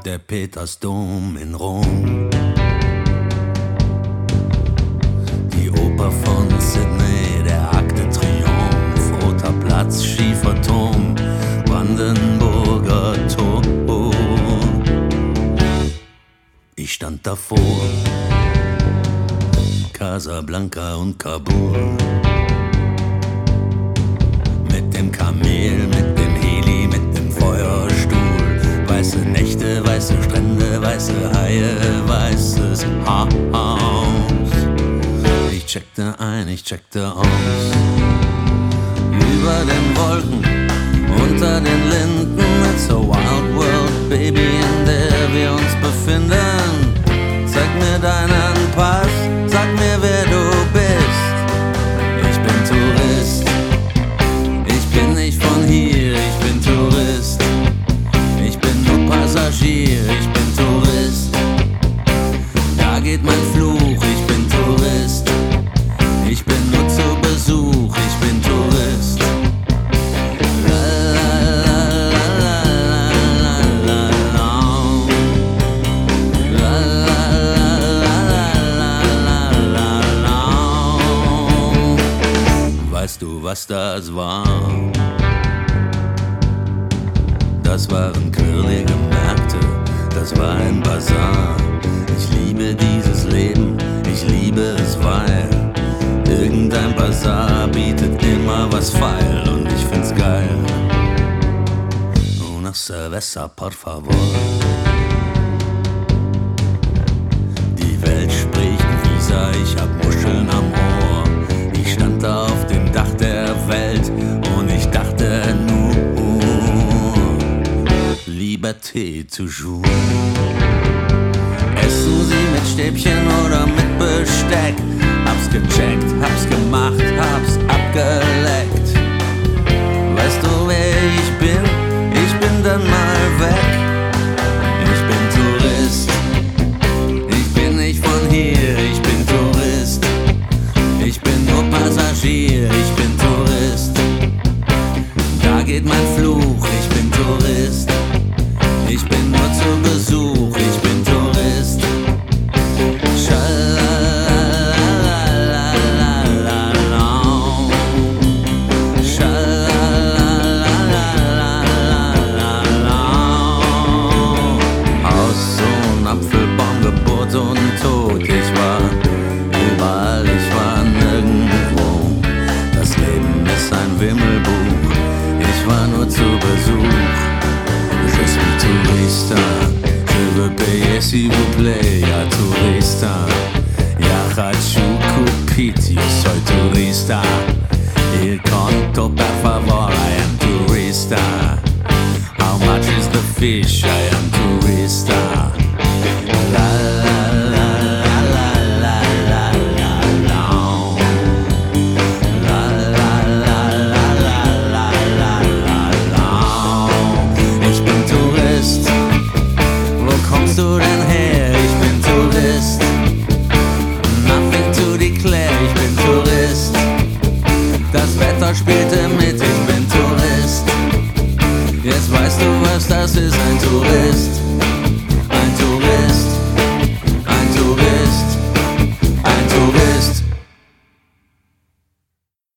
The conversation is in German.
der Petersdom in Rom. Die Oper von Sydney, der Arc de Triomphe, Roter Platz, schiefer Turm, Brandenburger Tor. Ich stand davor, Casablanca und Kabul. Mit dem Kamel, mit dem Heli, mit dem Feuerstuhl. Weiße Nächte, weiße Strände, weiße Haie, weißes Haus. Ich checkte ein, ich checkte aus. Über den Wolken, unter den Linden, it's a wild world, baby, in der wir uns befinden. Zeig mir deinen Pass, sag mir, wer du bist. Ich bin Tourist, ich bin nicht von hier, ich bin Tourist. Ich bin nur Passagier, ich bin Tourist. Da geht mein Fluch, ich bin Tourist. Ich bin nur zu Besuch, ich bin Tourist. Weißt du, was das war? Das waren quirlige Märkte, das war ein Bazar. Ich liebe dieses Leben, ich liebe es, weil irgendein Bazar bietet immer was feil und ich find's geil. Una cerveza, por favor. Die Welt spricht Visa, ich hab Muscheln am Ohr. Ich stand da auf dem Dach der Welt und ich dachte nur Liberté toujours. Essen Sie mit Stäbchen oder mit Besteck? Hab's gecheckt, hab's gemacht, hab's abgeleckt. Weißt du, wer ich bin? Ich bin dann mal weg. Ich bin Tourist. Ich bin nicht von hier, ich bin Tourist. Ich bin nur Passagier, ich bin Tourist. Da geht mein Fluch, ich bin Tourist. Ich bin nur zu Besuch, ich bin Tourist. Haus und Apfelbaum, Geburt und Tod. Ich war überall, ich war nirgendwo. Das Leben ist ein Wimmelbuch. Ich war nur zu Besuch. Je suis tourista, je veux payer s'il vous plaît, ja tourista. Ja хочу купить, yo soy turista. Il conto per favor, I am tourista. How much is the fish, I am tourista. La la la la la la la la la. La la la la la la la la. Ich bin Tourist, wo kommst du denn her? Ich bin Tourist, nothing to declare, ich bin Tourist. Das Wetter spielte mit, ich bin Tourist. Jetzt weißt du, was das ist, ein Tourist.